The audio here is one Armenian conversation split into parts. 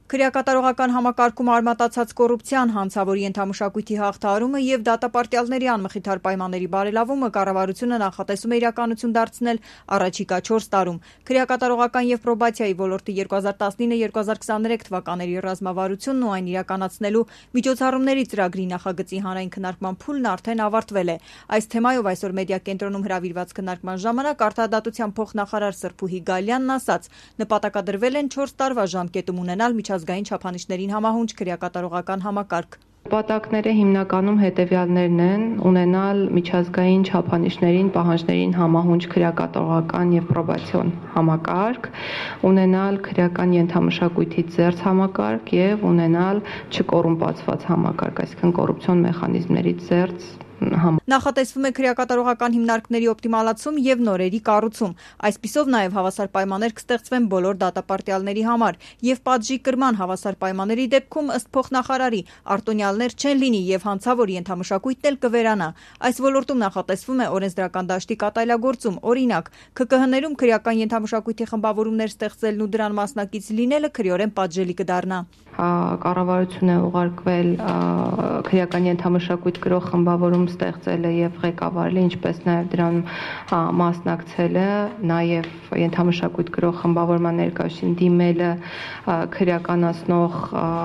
Քրեակատարողական համակարգում արմատացած կոռուպցիան, հանցավոր ենթամշակույթի հաղթահարումը եւ դատապարտյալների անմխիթար պայմանների բարելավումը կառավարությունը նախատեսում է իրականություն դարձնել առաջիկա 4 տարում։ Քրեակատարողական եւ պրոբացիայի ոլորտի 2019-2023 թվականների ռազմավարությունն ու այն իրականացնելու միջոցառումների ծրագրի նախագծի հանրային քննարկման փուլն արդեն ավարտվել է։ Այս թեմայով այսօր մեդիա կենտրոնում հրավիրված քննարկման ժամանակ արտադատության փոխնախարար Սրփուհի Գալյանն ասաց, նպատակադրվել են 4 տարվա ժամկետում ունենալ միջազգային չափանիշներին համահունչ քրեակատարողական համակարգ։ Նպատակները հիմնականում հետևյալներն են՝ ունենալ միջազգային չափանիշներին, պահանջներին համահունչ քրեակատարողական եւ պրոբացիոն համակարգ, ունենալ քրեական ենթամշակույթի ծերծ համակարգ եւ ունենալ չկոռումպացված համակարգ, այսինքն կոռուպցիոն մեխանիզմներից ծերծ Նախատեսվում է քրեակատարողական հիմնարկների օպտիմալացում եւ նորերի կառուցում։ Այսպիսով նաեւ հավասար պայմաններ կստեղծվեն բոլոր դատապարտյալների համար եւ պատժի կրման հավասար պայմանների դեպքում ըստ փոխնախարարի արտոնյալներ չեն լինի եւ հանցավոր ենթամշակույթն էլ կվերանա։ Այս ոլորտում նախատեսվում է օրենսդրական դաշտի կատարելագործում, օրինակ, ՔԿՀ-ներում քրեական ենթամշակույթի խմբավորումներ ստեղծելն ու դրան մասնակից լինելը քրեորեն պատժելի կդառնա։ Կառավարություն է ուղարկվել քրեական ենթամշակույթ գրող խմբավորում ստեղծելը եւ ղեկավարելը, ինչպես նաեւ դրան մասնակցելը, նաեւ ենթամշակույթ գրող խմբավորման ներկայացին դիմելը քրեականացնող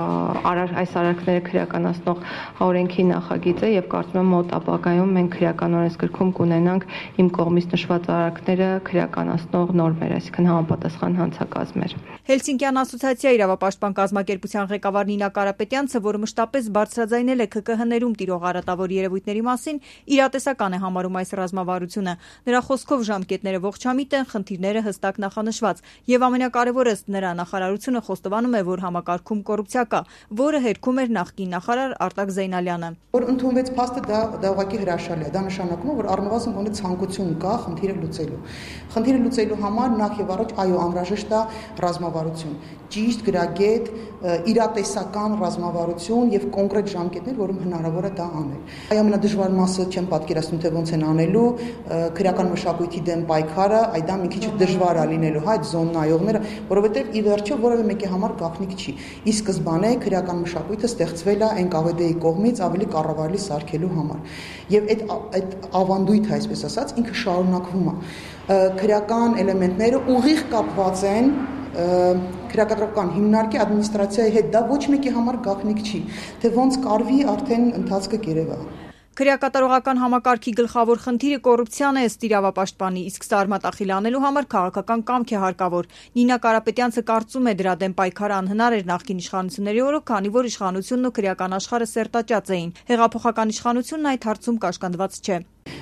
այս արարքները քրեականացնող օրենքի նախագիծը եւ կարծում եմ մոտ ապագայում մենք քրեական օրենսգրքում կունենանք իմ կողմից նշված արարքները քրեականացնող նորմեր, այսինքն համապատասխան հանցակազմեր։ Հելսինկյան ասոցիացիա իրավապաշտպան կազմակերպության ղեկավար Նինա Կարապետյանցը, որը մշտապես բարձրաձայնել է ՔԿՀ-ներում տիրող արատավոր երևույթների մասին, իրատեսական է համարում այս ռազմավարությունը։ Նրա խոսքով ժամկետները ողջամիտ են, խնդիրները հստակ նախանշված եւ ամենակարևորը ըստ նրա նախարարությունը խոստովանում է, որ համակարգում կոռուպցիա կա, որը հերքում էր նախկին նախարար Արտակ Զեյնալյանը։ Որ ընդունվեց փաստը դա ուղղակի հրաշալի է, դա նշանակում է, որ առնվազն գոնե ցանկություն կա խնդիրը լուծելու։ Խնդիրը լուծելու համար նախ եւ առաջ անհրաժեշտ է ռազմավարություն, ճիշտ գրագետ, իրատեսական ռազմավարություն եւ կոնկրետ ժամկետներ, որում հնարավոր է դա անել։ Այ ամենադժվար մասը չեմ պատկերացնում, թե ոնց են անելու քրեական մշակույթի դեմ պայքարը, այ դա մի քիչ դժվար է լինելու, հա, այդ զոննայողները, որովհետեւ ի վերջո որևէ մեկի համար գաղտնիք չի։ Ի սկզբանե քրեական մշակույթը ստեղծվել է ՆԿՎԴ-ի կողմից ավելի կառավարելի սարքելու համար։ Եվ այդ ավանդույթը, այսպես ասած, ինքը շարունակվում է։ Քրեական էլեմենտները ուղիղ կապված են քրեակատարողական հիմնարկի ադմինիստրացիայի հետ, դա ոչ մեկի համար գաղտնիք չի, թե ոնց կարվի արդեն ընթացքը կերևա։ Քրեակատարողական համակարգի գլխավոր խնդիրը կոռուպցիան է ըստ իրավապաշտպանի, իսկ սա արմատախիլ անելու համար քաղաքական կամք է հարկավոր։ Նինա Կարապետյանցը կարծում է դրա դեմ պայքարը անհնար էր նախկին իշխանությունների օրոք, քանի որ իշխանությունն ու քրեական աշխարհը սերտաճած էին։ Հեղափոխական իշխանությունն այդ հարցում կաշկանդված չէ։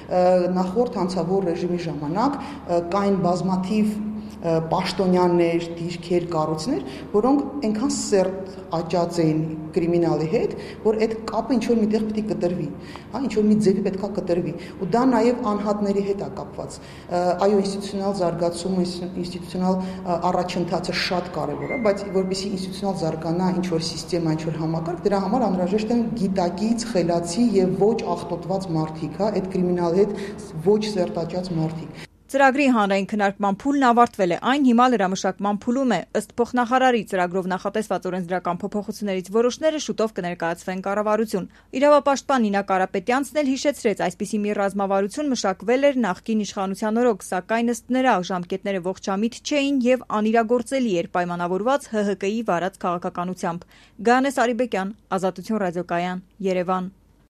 Նախորդ հանցավոր ռեժիմի ժամանակ կային բազմաթիվ պաշտոնյաներ, դիրքեր, կառույցներ, որոնք այնքան սերտ աճած էին կրիմինալի հետ, որ այդ կապը ինչ որ միտեղ պետք է կտրվի, հա, ինչ որ մի ձևի պետք է կտրվի, ու դա նաև անհատների հետ է կապված։ Այո, ինստիտուցիոնալ զարգացումը, ինստիտուցիոնալ առաջընթացը շատ կարևոր է, բայց որպեսզի ինստիտուցիոնալ զարգանա ինչ որ համակարգ, ինչ որ համակարգ, դրա համար անհրաժեշտ են գիտակից, խելացի եւ ոչ աղտոտված մարդիկ, հա, այդ կրիմինալի հետ ոչ սերտաճած մարդիկ։ Ծրագրի հանրային քննարկման փուլն ավարտվել է, այն հիմա լրամշակման փուլում է։ Ըստ փոխնախարարի, ծրագրով նախատեսված օրենսդրական փոփոխություններից որոշները շուտով կներկայացվեն կառավարություն։ Իրավապաշտպան Նինա Կարապետյանցն էլ հիշեցրեց, այսպիսի մի ռազմավարություն մշակվել էր նախկին իշխանության օրոք, սակայն ըստ նրա ժամկետները ողջամիտ չէին եւ անիրագործելի էր պայմանավորված ՀՀԿ-ի վարած քաղաքականությամբ։ Գայանե Սարիբեկյան, Ազատություն ռադիոկայան, Երևան։